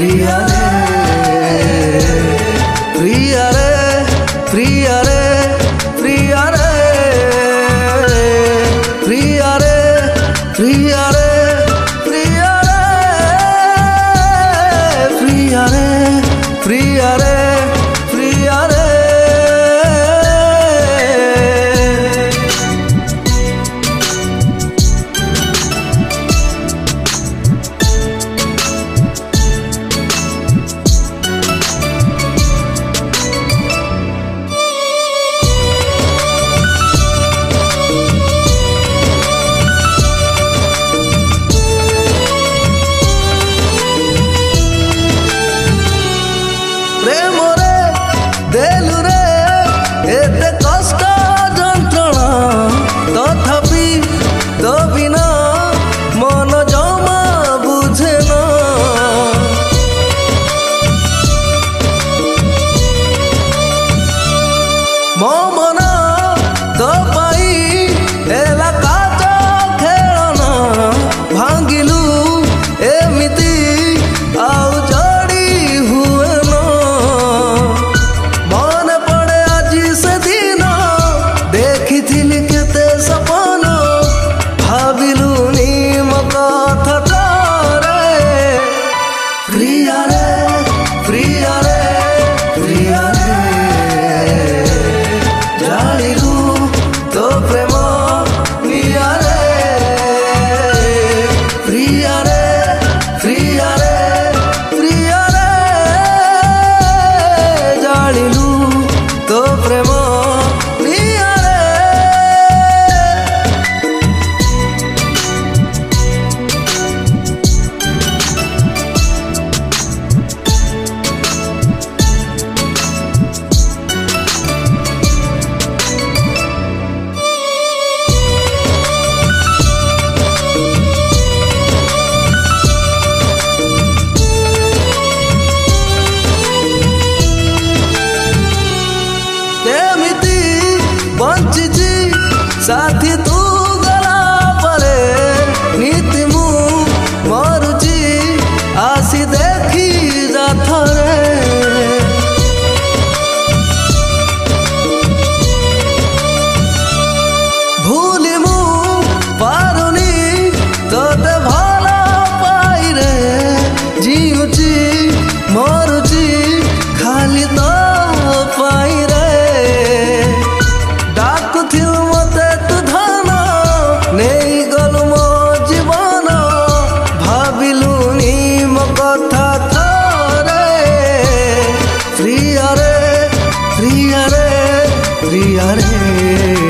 प्रिया रे प्रिया रे प्रिया रे प्रिया रे प्रिया रे प्रिया रे प्रिया रे प्रिया रे प्रिया रे प्रिया रे। प्रेम रे देलु रे एते कष्ट जंत्रणा तथापि तो बिना मन जमा बुझे ना मो मन तो पाई एला काच खेलना भांगिलु एमिति आउ जोड़ी हुए ना मन पड़े आज से दिन देखी केते सपन भाविलु निम कथा तारे प्रिया रे प्रिया रे प्रिया रे जानिलु तो प्रेम प्रिया रे प्रिया रे प्रिया रे प्रिया रे जानिलु तो प्रेम प्रिया रे। केमिति बंचिची साथी तू गला परे नीति मु मरुची आसी देखी जाथरे भूली मु पारुनी तोते भला पाई रे जीउची मरुची खाली तो पाई रे डाकुथिल मते तू धन नहीं गलु मो जीवन भाविलु निम कथा थरे प्रिया रे प्रिया रे प्रिया रे।